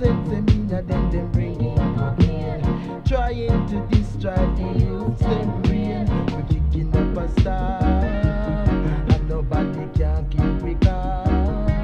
sense in me, and then them bringing cocaine. Trying to distract the youth, them brain. We're kicking up a star, and nobody can keep